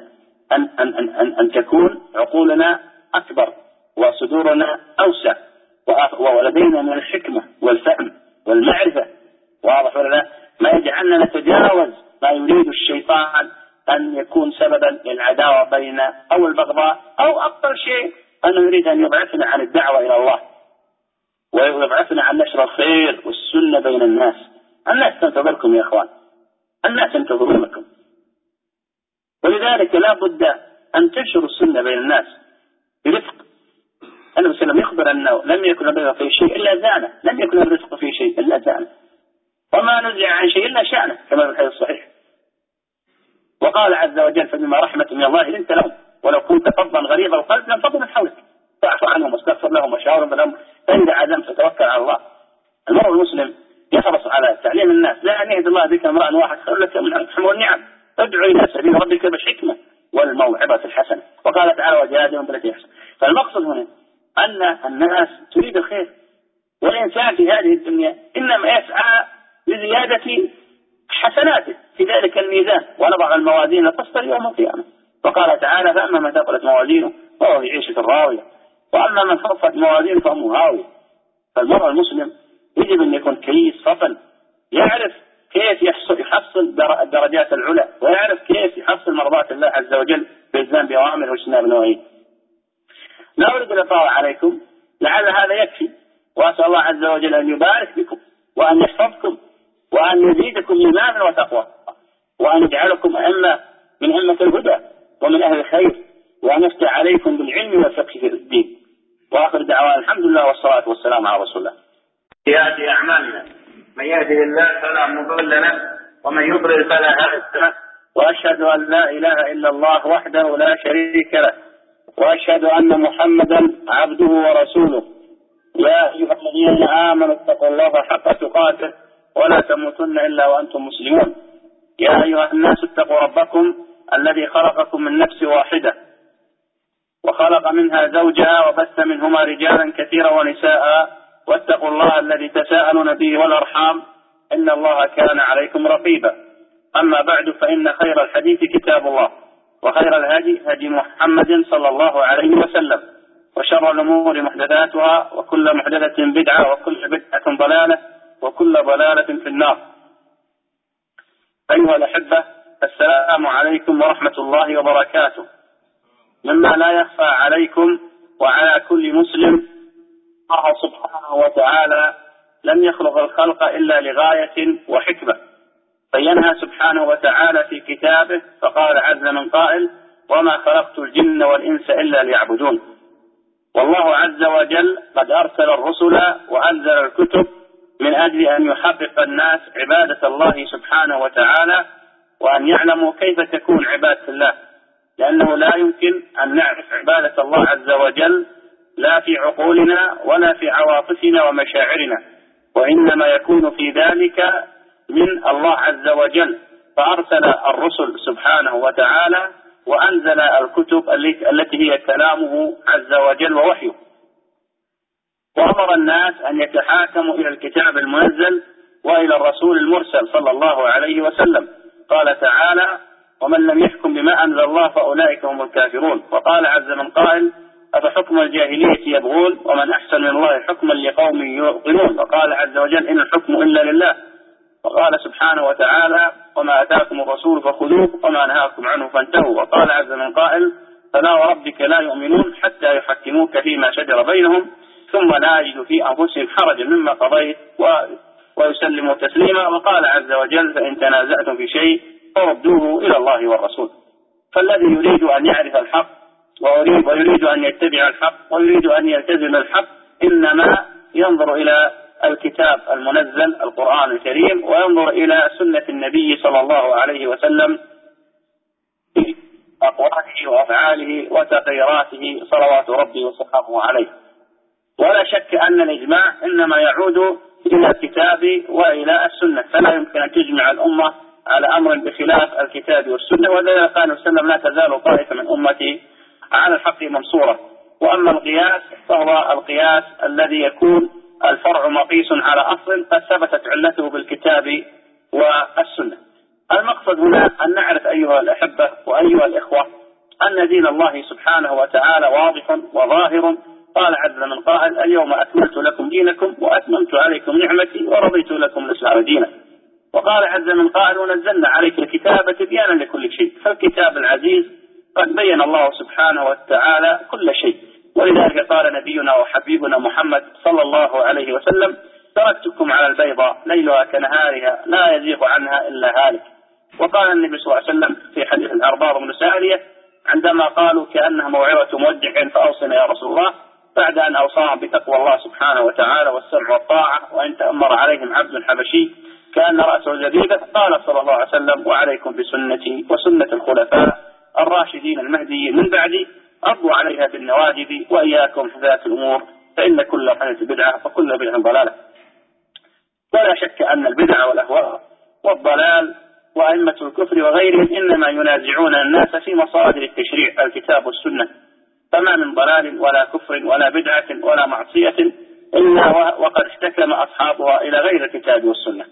أن تكون عقولنا أكبر وصدورنا أوسع ولدينا من الحكمة والفهم والمعرفة، واضح ولا لا؟ ما يجعلنا نتجاوز ما يريد الشيطان أن يكون سببا للعداوة بيننا أو البغضاء، أو أكثر شيء أنه يريد أن يبعثنا عن الدعوة إلى الله ويبعثنا عن نشر الخير والسنة بين الناس. الناس تنتظركم يا إخوان، الناس ينتظرونكم، ولذلك لا بد أن تنشروا السنة بين الناس برفق. النبي صلى الله عليه وسلم يخبر أنه لم يكن الرزق في شيء إلا زانه، لم يكن الرزق في شيء إلا زانه، وما نزع عن شيء إلا شأنه كما في الحديث الصحيح. وقال عز وجل فبما رحمة من الله لنت لهم ولو كنت فظا غليظ القلب لانفضوا من حولك فاعف عنهم واستغفر لهم وشاورهم بالأمر فإذا عزمت فتوكل على الله. المرء المسلم يحرص على تعليم الناس، لا أن يهدي الله بك امرأ واحد خير لك من الحمر والنعم، ادعو إلى سبيل ربك بالحكمة والموعظة الحسنة. وقال تعالى وجادلهم بالتي أحسن. فالمقصد هنا أن الناس تريد الخير، والإنسان في هذه الدنيا إنما يسعى لزيادة حسناته في ذلك الميزان، ونضع الموازين القسط يوم القيامة. وقال تعالى فأما من ثقلت موازينه فهو في عيشة راضية وأما من خفت موازينه فهو هاوية. فالمرء المسلم يجب أن يكون كيس فطن، يعرف كيف يحصل الدرجات العلى، ويعرف كيف يحصل مرضات الله عز وجل بالالتزام بأوامره واجتناب نواهيه. لا أريد الإطالة عليكم، لعل هذا يكفي، وأسأل الله عز وجل أن يبارك بكم وأن يحفظكم وأن يزيدكم إيمانا وتقوى، وأن يجعلكم أئمة من أئمة الهدى ومن أهل الخير، وأن يفتح عليكم بالعلم والفقه في الدين. وآخر دعوانا الحمد لله والصلاة والسلام على رسول الله. سيئات أعمالنا من يهده الله فلا مضل له ومن يضلل فلا هادي له، وأشهد أن لا إله إلا الله وحده لا شريك له، وأشهد أن محمدا عبده ورسوله. يا أيها الذين آمنوا اتقوا الله حق تقاته ولا تموتن إلا وأنتم مسلمون. يا أيها الناس اتقوا ربكم الذي خلقكم من نفس واحدة وخلق منها زوجها وبث منهما رجالا كثيرا ونساء، واتقوا الله الذي تساءلون به والأرحام إن الله كان عليكم رقيبا. أما بعد فإن خير الحديث كتاب الله، وخير الهدي هدي محمد صلى الله عليه وسلم، وشر الأمور محدثاتها وكل محدثة بدعة وكل بدعة ضلالة وكل ضلالة في النار. أيها الأحبة، السلام عليكم ورحمة الله وبركاته. مما لا يخفى عليكم وعلى كل مسلم الله سبحانه وتعالى لم يخلق الخلق إلا لغاية وحكمة، بينها سبحانه وتعالى في كتابه فقال عز من قائل وما خلقت الجن والإنس إلا ليعبدون. والله عز وجل قد أرسل الرسل وأنزل الكتب من أجل أن يحقق الناس عبادة الله سبحانه وتعالى، وأن يعلموا كيف تكون عبادة الله، لأنه لا يمكن أن نعرف عبادة الله عز وجل لا في عقولنا ولا في عواطفنا ومشاعرنا، وإنما يكون في ذلك من الله عز وجل. فأرسل الرسل سبحانه وتعالى وأنزل الكتب التي هي كلامه عز وجل ووحيه، وأمر الناس أن يتحاكموا إلى الكتاب المنزل وإلى الرسول المرسل صلى الله عليه وسلم. قال تعالى ومن لم يحكم بما أنزل الله فأولئك هم الكافرون. وقال عز من قائل أفحكم الجاهلية يبغون ومن أحسن من الله حكما لقوم يوقنون. وقال عز وجل إن الحكم إلا لله. وقال سبحانه وتعالى وما أتاكم الرسول فخذوه وما نهاكم عنه فانتهوا. وقال عز من قائل فلا وربك لا يؤمنون حتى يحكموك فيما شجر بينهم ثم لا يجدوا في أنفسهم حرجا مما قضيت ويسلموا تسليما. وقال عز وجل فإن تنازعتم في شيء فردوه إلى الله والرسول. فالذي يريد أن يعرف الحق ويريد أن يتبع الحق ويريد أن يلتزم الحق إنما ينظر إلى الكتاب المنزل القرآن الكريم وينظر إلى سنة النبي صلى الله عليه وسلم في أقواله وأفعاله وتغيراته صلوات ربي وسلامه عليه. ولا شك أن الإجماع إنما يعود إلى الكتاب وإلى السنة، فلا يمكن أن تجمع الأمة على أمر بخلاف الكتاب والسنة، ولذلك قال وسلم لا تزال طائفة من أمتي على الحق منصورة. وأما القياس فهو القياس الذي يكون الفرع مقيس على أصل قد ثبتت علته بالكتاب والسنة. المقصد هنا أن نعرف أيها الأحبة وأيها الإخوة أن دين الله سبحانه وتعالى واضح وظاهر. قال عز من قائل اليوم أكملت لكم دينكم وأتممت عليكم نعمتي ورضيت لكم الإسلام دينا. وقال عز من قائل ونزلنا عليك الكتاب تبيانا لكل شيء. فالكتاب العزيز قد بين الله سبحانه وتعالى كل شيء، ولذلك قال نبينا وحبيبنا محمد صلى الله عليه وسلم تركتكم على البيضاء ليلها كنهارها لا يزيغ عنها إلا هالك. وقال النبي صلى الله عليه وسلم في حديث الأرباض بن سارية عندما قالوا كأنها موعظة مودع فأوصنا يا رسول الله، بعد أن أوصاهم بتقوى الله سبحانه وتعالى والسمع والطاعة وإن تأمر عليهم عبد حبشي كأن رأسه زبيبة، قال صلى الله عليه وسلم وعليكم بسنتي وسنة الخلفاء الراشدين المهديين من بعدي أضوا عليها بالنواجذ وإياكم محدثات الأمور فإن كل محدثة بدعة وكل بدعة ضلالة. ولا شك أن البدع والأهواء والضلال وأئمة الكفر وغيرهم إنما ينازعون الناس في مصادر التشريع الكتاب والسنة، فما من ضلال ولا كفر ولا بدعة ولا معصية إلا وقد احتكم أصحابها إلى غير الكتاب والسنة.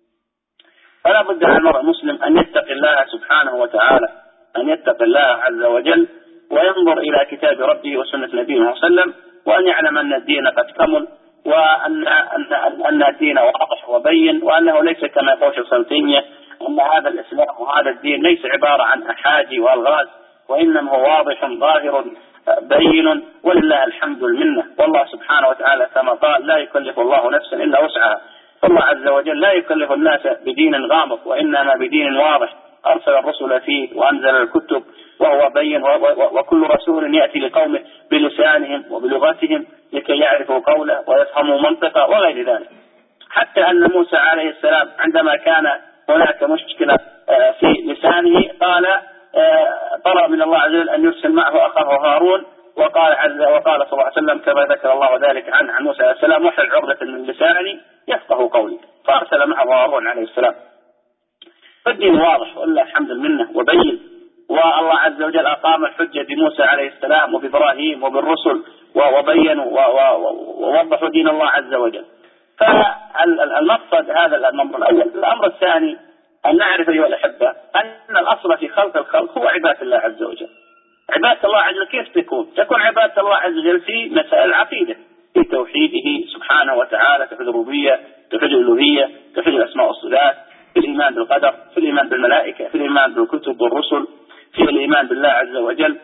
فلا بد على المرء المسلم أن يتقي الله سبحانه وتعالى، أن يتقي الله عز وجل وينظر إلى كتاب ربه وسنة نبيه صلى الله عليه وسلم، وأن يعلم أن الدين قد كمل وأن الدين واضح وبين، وأنه ليس كما يقول شيخ ابن تيمية أن هذا الإسلام وهذا الدين ليس عبارة عن أحاجي وألغاز، وإنما هو واضح ظاهر بين ولله الحمد المنة. والله سبحانه وتعالى كما قال لا يكلف الله نفسا إلا وسعها، فالله عز وجل لا يكلف الناس بدين غامض وإنما بدين واضح أرسل الرسل فيه وأنزل الكتب وهو بين، وكل رسول يأتي لقومه بلسانهم وبلغتهم لكي يعرفوا قوله ويفهموا منطقه وغير ذلك. حتى أن موسى عليه السلام عندما كان هناك مشكلة في لسانه قال طلب من الله عز وجل أن يرسل معه أخاه هارون، وقال صلى الله عليه وسلم كما ذكر الله ذلك عن موسى عليه السلام واحلل عقدة من لساني يفقه قولي، فأرسل معه هارون عليه السلام. فالدين واضح ولله الحمد منه وبين، والله عز وجل أقام الحجة بموسى عليه السلام وبإبراهيم وبالرسل وبينوا ووضحوا دين الله عز وجل. فالمقصد هذا الأمر الأول. الأمر الثاني أن نعرف أيها الأحبة أن الأصل في خلق الخلق هو عبادة الله عز وجل. عبادة الله عز وجل كيف تكون عبادة الله عز وجل في مسائل العقيدة، في توحيده سبحانه وتعالى، توحيد الربوبية، توحيد الألوهية، توحيد الأسماء والصفات، في الإيمان بالقدر، في الإيمان بالملائكة، في الإيمان بالكتب والرسل، في الإيمان بالله عز وجل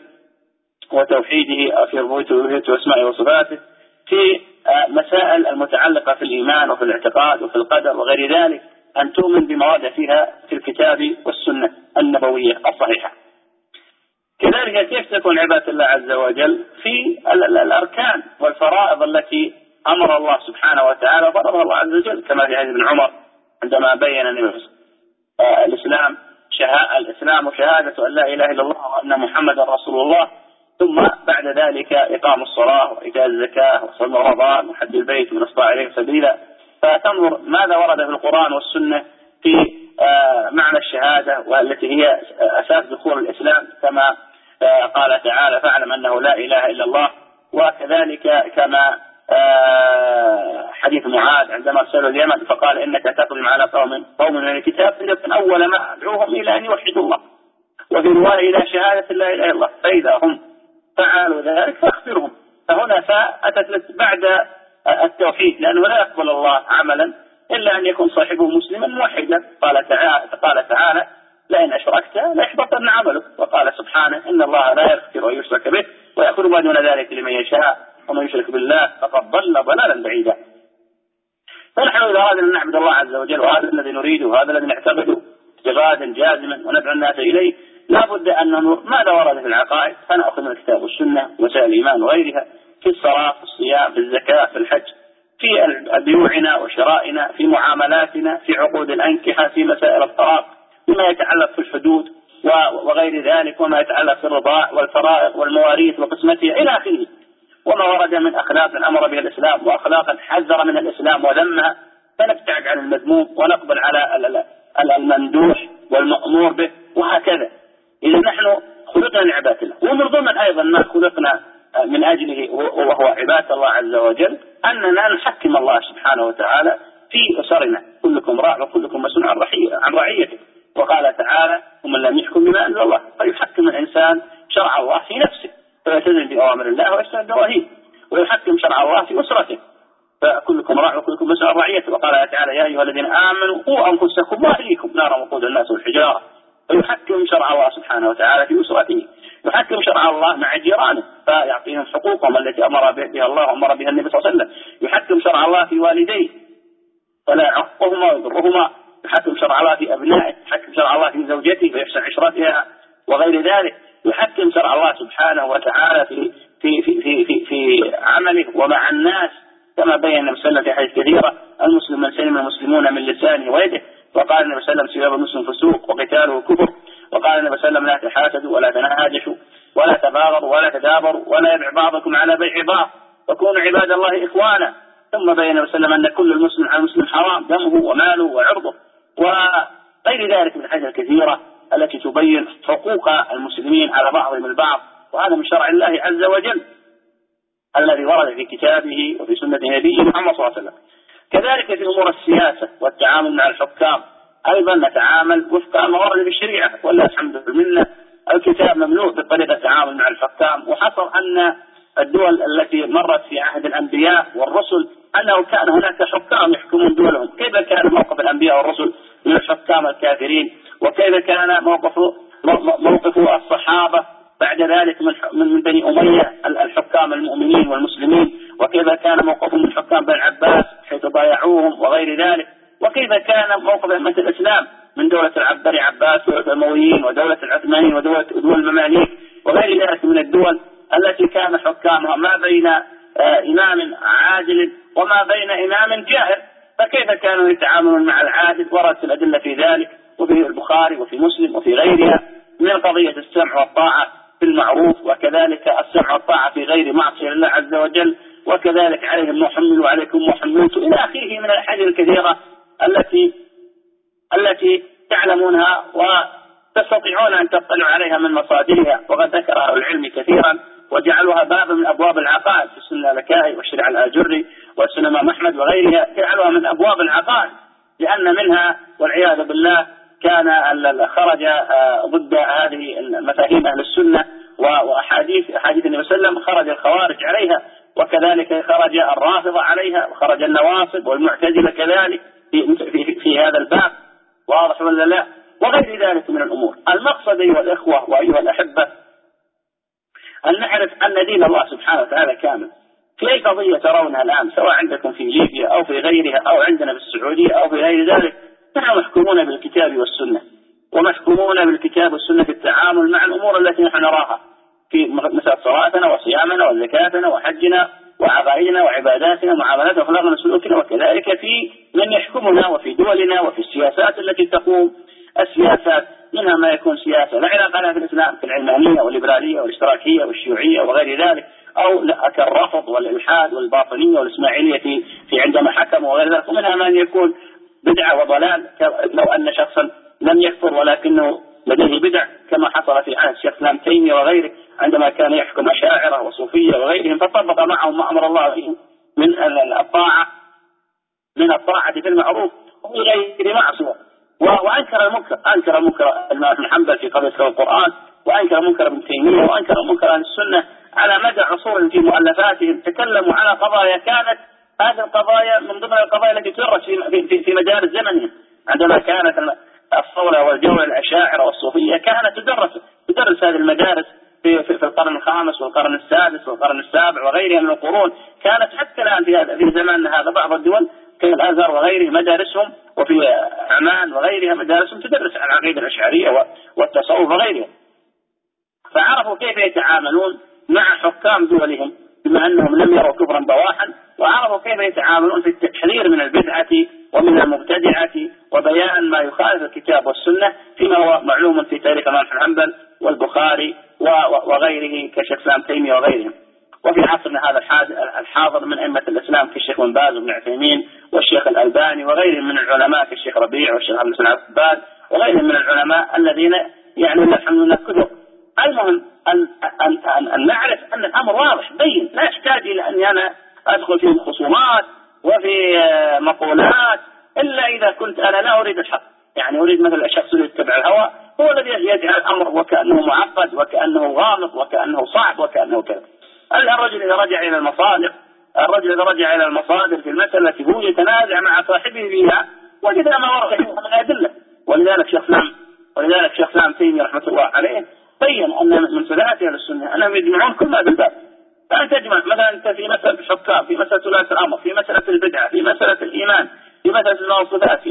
وتوحيده في ربوبيته وألوهيته وأسمائه وصفاته، في مسائل المتعلقة في الإيمان وفي الاعتقاد وفي القدر وغير ذلك، أن تؤمن بما ورد فيها في الكتاب والسنة النبوية الصحيحة. كذلك كيف تكون عبادة الله عز وجل في الأركان والفرائض التي أمر الله سبحانه وتعالى وضربها الله عز وجل، كما في حديث ابن عمر عندما بين الإسلام وشهادة أن لا إله إلا الله وأن محمد رسول الله، ثم بعد ذلك إقام الصلاة وإيتاء الزكاة وصوم رمضان وحج البيت من استطاع إليه سبيلا. فتنظر ماذا ورد في القرآن والسنة في معنى الشهادة والتي هي أساس دخول الإسلام، كما قال تعالى فاعلم أنه لا إله إلا الله. وكذلك كما حديث معاذ عندما ارسلوا اليمن فقال إنك تقدم على قوم من الكتاب فليكن أول ما أدعوهم إلى أن يوحدوا الله، وفي رواية إلى شهادة لا إله إلا الله، فإذا هم فعلوا ذلك فاخبرهم. فهنا فأتت بعد التوحيد، لأنه لا يقبل الله عملا إلا أن يكون صاحبه مسلما موحدا. قال تعالى لئن أشركت ليحبطن عملك، وقال سبحانه إن الله لا يغفر أن يشرك به ويغفر ما دون ذلك لمن يشاء ومن يشرك بالله فقد ضل ضلالا بعيدا. فنحن إذا أردنا أن نعبد الله عز وجل، وهذا الذي نريده وهذا الذي نعتقده اعتقادا جازما وندعو الناس إليه، لا بد أن ننظر ماذا ورد في العقائد فنأخذ من الكتاب والسنة وسائل الإيمان وغيرها، في الصلاة، في الصيام، في الزكاة، في الحج، في بيوعنا وشرائنا، في معاملاتنا، في عقود الأنكحة، في مسائل الطلاق، بما يتعلق في الحدود وغير ذلك، وما يتعلق في الرضاع والفرائض والمواريث وقسمتها إلى آخره. وما ورد من أخلاق أمر بها الإسلام وأخلاق حذر من الإسلام وذمها، فنبتعد عن المذموم ونقبل على الممدوح والمأمور به، وهكذا. إذا نحن خلقنا لعبادة الله، ومن ضمن أيضا ما خلقنا من أجله وهو عبادة الله عز وجل أننا نحكم الله سبحانه وتعالى في أسرنا، كلكم راع وكلكم مسؤول عن رعيته. وقال تعالى: ومن لم يحكم بما أنزل الله فيحكم الإنسان شرع الله في نفسه فيلتزم بأوامر الله ويجتنب نواهيه، ويحكم شرع الله في أسرته، فكلكم راع وكلكم مسؤول عن رعيته. وقال تعالى: يا أيها الذين آمنوا قوا أنفسكم وأهليكم نارا وقودها الناس والحجارة. فيحكم شرع الله سبحانه وتعالى في أسرته، يحكم شرع الله مع جيرانه فيعطيهم حقوقهم التي أمر بها الله وأمر بها النبي صلى الله عليه وسلم، يحكم شرع الله في والديه فلا يعقهما ويضرهما، يحكم شرع الله في أبنائه، يحكم شرع الله في زوجته فيحسن عشرتها وغير ذلك، يحكم شرع الله سبحانه وتعالى في عمله ومع الناس، كما بين النبي صلى الله عليه وسلم في حديث كثيرة: المسلم من سلم المسلمون من لسانه ويده. وقال النبي صلى الله عليه وسلم: سباب المسلم فسوق وقتاله كفر. وقال النبي صلى الله عليه وسلم: لا تحاسدوا ولا تناجشوا ولا تباغضوا ولا تدابروا ولا يبع بعضكم على بيع بعض وكونوا عباد الله إخوانا. ثم بين النبي صلى الله عليه وسلم أن كل المسلم على المسلم حرام دمه وماله وعرضه، وغير ذلك من الحاجات الكثيرة التي تبين حقوق المسلمين على بعضهم البعض، وهذا من شرع الله عز وجل الذي ورد في كتابه وفي سنة نبيه محمد صلى الله عليه وسلم. كذلك في أمور السياسة والتعامل مع الحكام أيضا نتعامل وفق ما ورد في الشريعة، والله الحمد لله الكتاب مملوء بطريقة التعامل مع الحكام. وحصل أن الدول التي مرت في عهد الأنبياء والرسل أنه كان هناك حكام يحكمون دولهم، كيف كان موقف الأنبياء والرسل من الحكام الكافرين، وكيف كان موقف الصحابة بعد ذلك من بني أمية الحكام المؤمنين والمسلمين، وكيف كان موقفهم من الحكام بني العباس حيث ضايعوهم وغير ذلك، وكيف كان موقف أئمة الإسلام من دولة بني عباس ودولة الأمويين ودولة العثمانيين ودول المماليك وغير ذلك من الدول التي كان حكامها ما بين إمام عادل وما بين إمام جائر، فكيف كانوا يتعاملون مع العادل؟ وردت الأدلة في ذلك وفي البخاري وفي مسلم وفي غيرها من قضية السمع والطاعة في المعروف، وكذلك السمع والطاعة في غير معصية الله عز وجل، وكذلك عليهم محمل وعليكم محملت إلى آخره من الأحاديث الكثيرة التي تعلمونها وتستطيعون أن تطلعوا عليها من مصادرها، وقد ذكرها العلم كثيرا وجعلوها بابا من أبواب العقائد في السنة الألكائي والشريعة الآجري والسنة إمام أحمد وغيرها، جعلوها من أبواب العقائد، لأن منها والعياذ بالله كان خرج ضد هذه المفاهيم أهل السنة وأحاديث النبي صلى الله عليه وسلم، خرج الخوارج عليها، وكذلك خرج الرافضة عليها، وخرج النواصب والمعتزلة كذلك في هذا الباب، واضح ولا لا؟ وغير ذلك من الأمور. المقصد أيها الإخوة وأيها الأحبة أن نعرف أن دين الله سبحانه وتعالى كامل. في أي قضية ترونها الآن سواء عندكم في ليبيا أو في غيرها أو عندنا في السعودية أو في غير ذلك، نحن محكومون بالكتاب والسنة، ومحكومون بالكتاب والسنة في التعامل مع الأمور التي نحن نراها في مثل صلاتنا وصيامنا وزكاتنا وحجنا وعقائدنا وعباداتنا ومعاملاتنا وأخلاقنا وسلوكنا، وكذلك في من يحكمنا وفي دولنا وفي السياسات التي تقوم. السياسات منها ما يكون سياسة لا علاقة لها في الإسلام كالعلمانية والليبرالية والاشتراكية والشيوعية وغير ذلك، أو كالرفض والإلحاد والباطنية والإسماعيلية في عندما حكموا وغير ذلك، ومنها من يكون بدعة وضلال، لو أن شخصا لم يكفر ولكنه لديه بدع كما حصل في عهد الشيخ ابن تيمية وغيره عندما كان يحكم أشاعرة وصوفية وغيرهم، فطبق معهم ما أمر الله به من الطاعة في المعروف وفي غير معصية، وأنكر المنكر الإمام بن حنبل في قضية القرآن، وأنكر منكر ابن تيمية، وأنكر منكر أهل السنة على مدى عصور في مؤلفاتهم، تكلموا على قضايا كانت هذه القضايا من ضمن القضايا التي تدرس في مدارس زمنهم، عندما كانت الصولة والجولة الأشاعرة والصوفية كانت تدرس هذه المدارس في القرن الخامس والقرن السادس والقرن السابع وغيرها من القرون، كانت حتى الآن في زماننا هذا بعض الدول كالأزهر وغيره مدارسهم، وفي عمان وغيرها مدارسهم تدرس العقيدة الأشعرية والتصوف وغيرها. فعرفوا كيف يتعاملون مع حكام دولهم بما أنهم لم يروا كفرا بواحا، وعرفوا كيف يتعاملون في التحذير من البدعة ومن المبتدعة وبيان ما يخالف الكتاب والسنة فيما هو معلوم في تاريخ الإمام بن حنبل والبخاري وغيره كشيخ الإسلام تيمية وغيرهم. وفي عصرنا هذا الحاضر من أئمة الإسلام كالشيخ بن باز وابن عثيمين والشيخ الألباني وغيرهم من العلماء كالشيخ ربيع والشيخ عبد المحسن عباد وغيرهم من العلماء الذين يعني الحمد لله كثر. المهم أن نعرف أن الأمر واضح بين، لا يحتاج إلى أني أنا أدخل في خصومات وفي مقولات، إلا إذا كنت أنا لا أريد الحق، يعني أريد مثل الشخص اللي يتبع الهوى هو الذي يجعل الأمر وكأنه معقد وكأنه غامض وكأنه صعب وكأنه كذا. الرجل إذا رجع إلى المصادر في المسألة التي هو يتنازع مع صاحبه فيها وجد ما ورد من الأدلة. ولذلك شيخ الإسلام تيمية رحمة الله عليه بين أن من صفات أهل السنة أنهم يجمعون كل ما بالباب. فأنت تجمع مثلا أنت في مسألة الحكام، في مسألة ولاة الأمر، في مسألة البدعة، في مسألة الإيمان، في مسألة الصفات،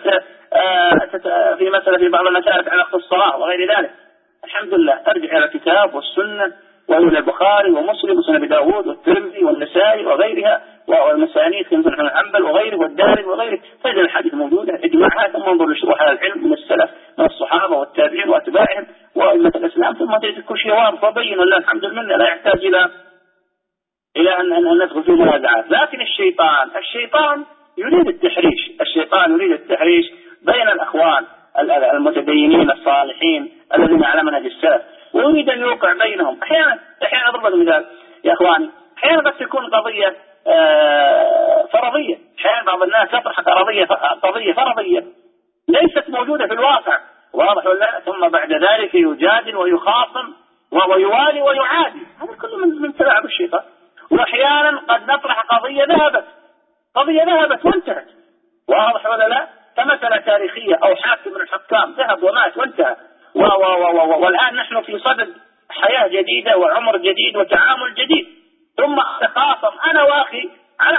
في مسألة في بعض المسائل على الصلاة وغير ذلك. الحمد لله ترجع إلى الكتاب والسنة وإلى البخاري ومسلم وسنن أبي داود والترمذي والنسائي وغيرها والمسانيد في مسند بن حنبل وغيره والدارمي وغيره، تجد الحديث موجودة اجمعها، ثم انظر لشروح هذا العلم من السلف من الصحابة والتابعين واتباعهم وأئمة الإسلام، ثم تجد كل شيء واضح وبين لله الحمد لله، لا يحتاج إلى أن ندخل في منازعات. لكن الشيطان يريد التحريش بين الأخوان المتدينين الصالحين الذين على منهج السلف، ويريد أن يوقع بينهم. أحيانا أضرب المثال يا إخواني، أحيانا قد تكون قضية فرضية، أحيانا بعض الناس يطرح قضية فرضية ليست موجودة في الواقع، واضح ولا؟ ثم بعد ذلك يجادل ويخاصم ويوالي ويعادي، هذا كله من تلاعب الشيطان. وأحيانا قد نطرح قضية ذهبت وانتهت، واضح ولا لا؟ كمسألة تاريخية أو حاكم من الحكام ذهب ومات وانتهى، والآن نحن في صدد حياة جديدة وعمر جديد وتعامل جديد، ثم أتخاصم أنا وأخي على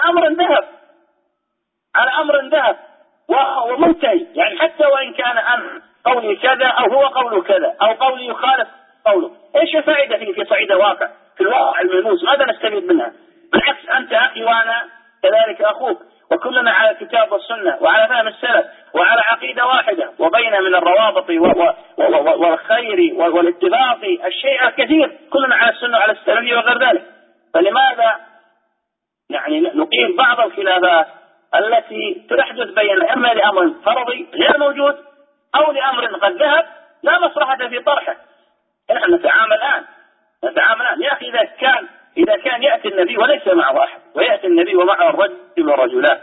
أمر ذهب ومنتهي، يعني حتى وإن كان أنا قولي كذا أو هو قوله كذا أو قولي يخالف قوله، إيش الفائدة في صعيد الواقع، في الواقع الملموس ماذا نستفيد منها؟ بالعكس أنت أخي وأنا كذلك أخوك، وكلنا على الكتاب والسنة وعلى فهم السلف وعلى عقيدة واحدة، وبين من الروابط والخير والاتفاق الشيء الكثير، كلنا على السنة وعلى السلفية وغير ذلك. فلماذا يعني نقيم بعض الخلافات التي تحدث بين إما لأمر فرضي غير موجود أو لأمر قد ذهب لا مصلحة في طرحه؟ نحن نتعامل الآن يا أخي، إذا كان يأتي النبي وليس معه أحد، ويأتي النبي ومعه الرجل والرجلان،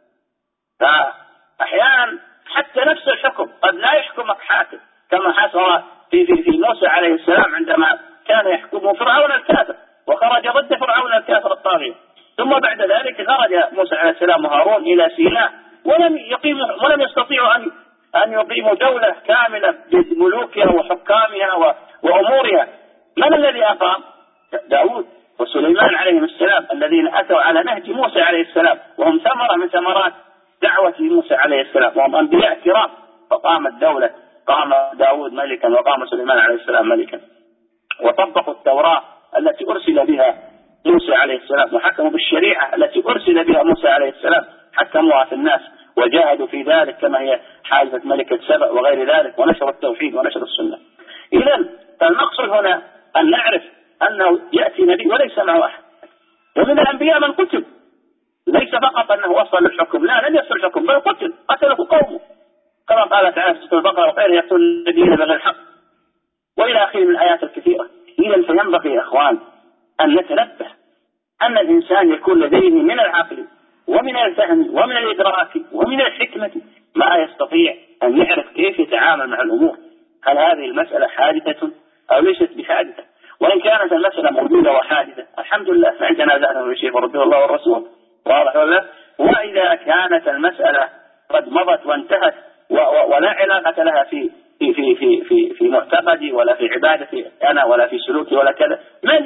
فأحيانا حتى نفس الحكم قد لا يحكمك حاكم كما حصل في موسى عليه السلام عندما كان يحكم فرعون الكافر وخرج ضد فرعون الكافر الطاغية، ثم بعد ذلك خرج موسى عليه السلام وهارون إلى سيناء ولم يستطيعوا أن يقيموا دولة كاملة بملوكها وحكامها وأمورها. من الذي أقام؟ داود وسليمان عليهم السلام الذين أتوا على نهج موسى عليه السلام، وهم ثمرة من ثمرات دعوة موسى عليه السلام، وهم أنبياء كرام. فقامت دولة، قام داود ملكا وقام سليمان عليه السلام ملكا، وطبقوا التوراة التي أرسل بها موسى عليه السلام، وحكموا بالشريعة التي أرسل بها موسى عليه السلام، حكموها في الناس وجاهدوا في ذلك كما هي حادثة ملكة سبأ وغير ذلك، ونشر التوحيد ونشر السنة. إذن فالمقصود هنا أن نعرف أنه يأتي نبي وليس معه أحد، ومن الأنبياء من قتل، ليس فقط أنه وصل للحكم، لا لم يصل الحكم بل قتله قومه، كما قال تعالى في سورة البقرة وغيرها يقتل النبيين بغير الحق وإلى آخره من الآيات الكثيرة. إذا فينبغي يا إخوان أن نتنبه أن الإنسان يكون لديه من العقل ومن الفهم ومن الإدراك ومن الحكمة ما يستطيع أن يعرف كيف يتعامل مع الأمور. هل هذه المسألة حادثة أو ليست بحادثة؟ وإن كانت المسألة موجودة وحادثة الحمد لله عندنا زهد الشيخ ورده الله والرسول، واضح ولا؟ وإذا كانت المسألة قد مضت وانتهت ولا علاقة لها في معتقدي ولا في عبادتي أنا ولا في سلوكي ولا كذا، مالي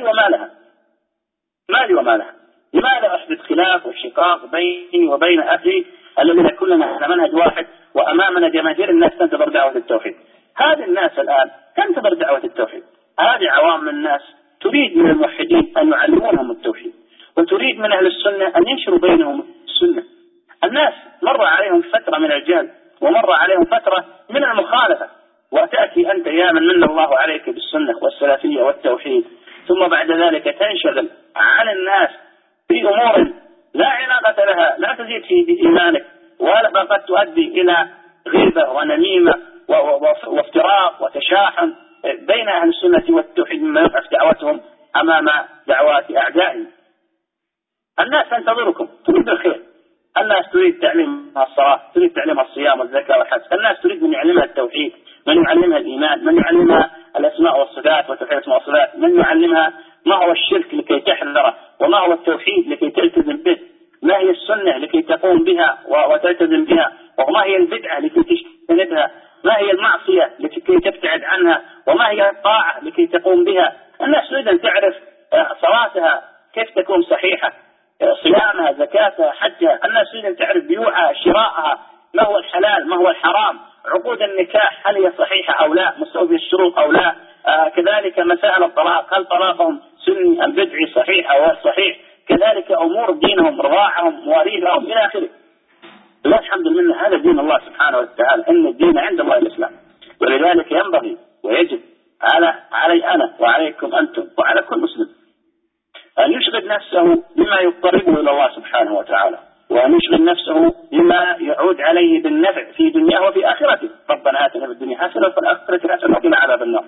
وما لها؟ لماذا أحدث خلاف وشقاق بيني وبين أخي الذين كلنا على منهج واحد وأمامنا جماهير الناس تنتظر دعوة التوحيد؟ هذه الناس الآن تنتظر دعوة التوحيد، هذه عوام الناس تريد من الموحدين أن يعلمونهم التوحيد، وتريد من أهل السنة أن ينشروا بينهم السنة. الناس مر عليهم فترة من الجهل، ومر عليهم فترة من المخالفة، وتأتي أنت يا من الله عليك بالسنة والسلفية والتوحيد، ثم بعد ذلك تنشغل عن الناس في أمور لا علاقة لها، لا تزيد في إيمانك، ولا قد تؤدي إلى غيبة ونميمة وافتراق وتشاحن بين أهل السنة والتوحيد مما يضعف دعوتهم أمام دعوات أعدائهم. الناس تنتظركم، تريد الخير. الناس تريد تعليم الصلاة، تريد تعليم الصيام والزكاة والحج. الناس تريد من يعلمها التوحيد، من يعلمها الإيمان، من يعلمها الأسماء والصفات وتوحيد الأسماء والصفات، من يعلمها ما هو الشرك لكي تحذره، وما هو التوحيد لكي تلتزم به، ما هي السنة لكي تقوم بها وتلتزم بها، وما هي البدعة لكي تجتنبها، ما هي المعصية لكي تبتعد عنها، وما هي الطاعة لكي تقوم بها. الناس تريد أن تعرف صلاتها كيف تكون صحيحة، صيامها، زكاتها، حجها. الناس تريد أن تعرف بيوعها، شراءها، ما هو الحلال ما هو الحرام، عقود النكاح هل هي صحيحة أو لا، مستوفية الشروط أو لا، كذلك مسائل الطلاق، هل طلاقهم سني أم بدعي، صحيح أو غير صحيح، كذلك أمور دينهم، رضاعهم، مواريثهم إلى آخره. لا الحمد لله، هذا دين الله سبحانه وتعالى، إن الدين عند الله الإسلام. ولذلك ينبغي ويجب علي أنا وعليكم أنتم وعلى كل مسلم أن يشغل نفسه بما يقربه إلى الله سبحانه وتعالى، وأن يشغل نفسه بما يعود عليه بالنفع في دنياه وفي آخرته. ربنا آتنا في الدنيا حسنة وفي الآخرة حسنة وقنا عذاب النار.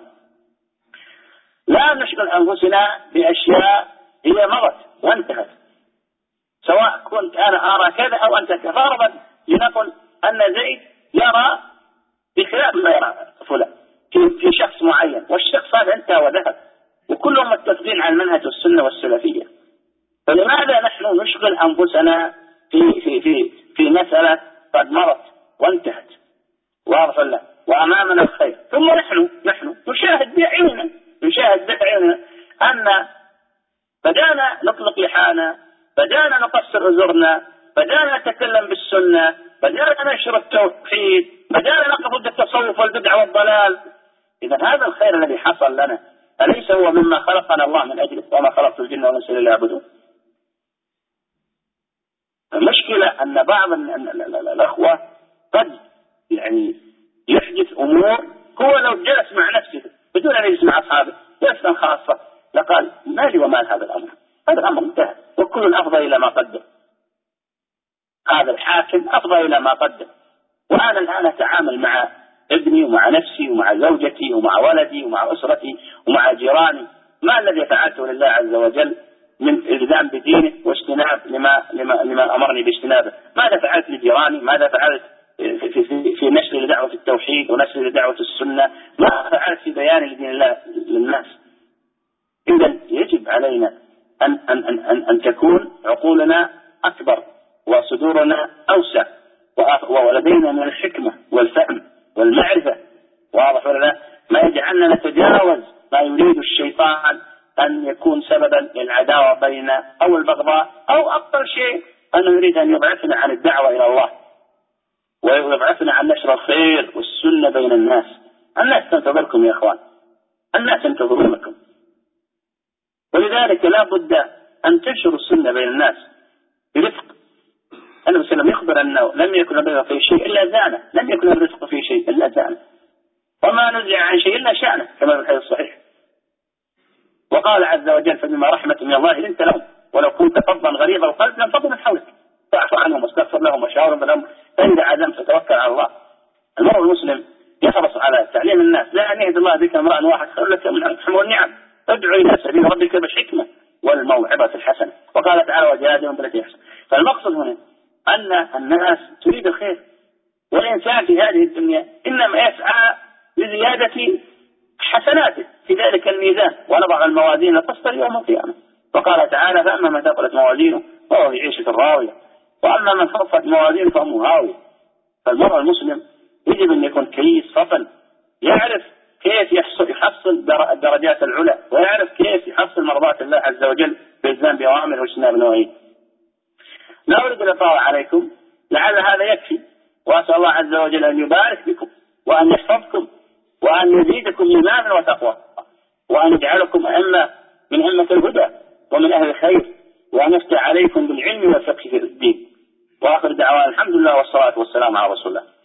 لا نشغل أنفسنا بأشياء هي مضت وانتهت، سواء كنت أنا أرى كذا أو أنت كذا. فرضا لنقل أن زيد يرى بخلاف ما يرى فلان في شخص معين، والشخص هذا انتهى وذهب، وكلهم متفقين على المنهج والسنة والسلفية. فلماذا نحن نشغل أنفسنا في مسألة قد مرت وانتهت، واضح الله، وأمامنا الخير، ثم نحن نشاهد بأعيننا أن بدأنا نطلق لحانا، بدأنا نقصر أزرنا، بدأنا نتكلم بالسنة، بدأنا ننشر التوحيد، بدأنا نقف ضد التصوف والبدع والضلال. إذا هذا الخير الذي حصل لنا أليس هو مما خلقنا الله من أجله؟ وما خلقت الجن والإنس إلا ليعبدون. المشكلة أن بعض الأخوة قد يحدث أمور، هو لو جلس مع نفسه بدون أن يجلس مع أصحابه جلسا خاصة لقال ما لي ومال هذا الأمر، هذا الأمر انتهى، وكل أفضى إلى ما قدم. هذا الحاكم أفضى إلى ما قدم، وأنا الآن أتعامل مع ابني ومع نفسي ومع زوجتي ومع ولدي ومع أسرتي ومع جيراني. ما الذي فعلته لله عز وجل من التزام بدينه واجتناب لما أمرني باجتنابه؟ ماذا فعلت لجيراني؟ ماذا فعلت في نشر لدعوة التوحيد ونشر لدعوة السنة؟ ما فعلت في بيان لدين الله للناس؟ إذا يجب علينا أن تكون عقولنا أكبر وصدورنا أوسع، ولدينا من الحكمة والفهم والمعرفة، واضح ولا لا؟ ما يجعلنا نتجاوز ما يريد الشيطان أن يكون سببا للعداوة بيننا أو البغضاء، أو أكثر شيء أنه يريد أن يبعثنا عن الدعوة إلى الله، ويبعثنا عن نشر الخير والسنة بين الناس. الناس تنتظركم يا إخوان، الناس ينتظرونكم، ولذلك لا بد أن تنشروا السنة بين الناس برفق. النبي صلى الله عليه وسلم يخبر أنه لم يكن الرزق في شيء إلا زانه، لم يكن الرزق في شيء إلا زانه، وما نزع عن شيء إلا شأنه، كما في الحديث الصحيح. وقال عز وجل فبما رحمة من الله لنت لهم ولو كنت فظا غليظ القلب لانفضوا من حولك فاعف عنهم واستغفر لهم وشاورهم بالأمر فإذا عزمت فتوكل على الله. المرء المسلم يحرص على تعليم الناس، لا أن يهدي الله بك امرأ واحد خير لك من حمر النعم. ادعو إلى سبيل ربك بالحكمة والموعظة الحسنة. وقال تعالى وجادلهم بالتي أحسن. فالمقصد هنا أن الناس تريد الخير، والإنسان في هذه الدنيا إنما يسعى لزيادة حسناته في ذلك الميزان، ونضع الموازين القسط يوم القيامة. وقال تعالى فأما من ثقلت موازينه فهو في عيشة راضية وأما من خفت موازينه فهو هاوية. فالمرء المسلم يجب أن يكون كيس فطن، يعرف كيف يحصل الدرجات العلى، ويعرف كيف يحصل مرضات الله عز وجل بالتزام بأوامره واجتناب نواهيه. لا أريد الإطالة عليكم، لعل هذا يكفي، وأسأل الله عز وجل أن يبارك بكم وأن يحفظكم وأن يزيدكم إيمانا وتقوى. وأن يجعلكم أئمة من أئمة الهدى ومن أهل الخير، وأن يفتح عليكم بالعلم والفقه في الدين. وآخر دعوانا الحمد لله والصلاة والسلام على رسول الله.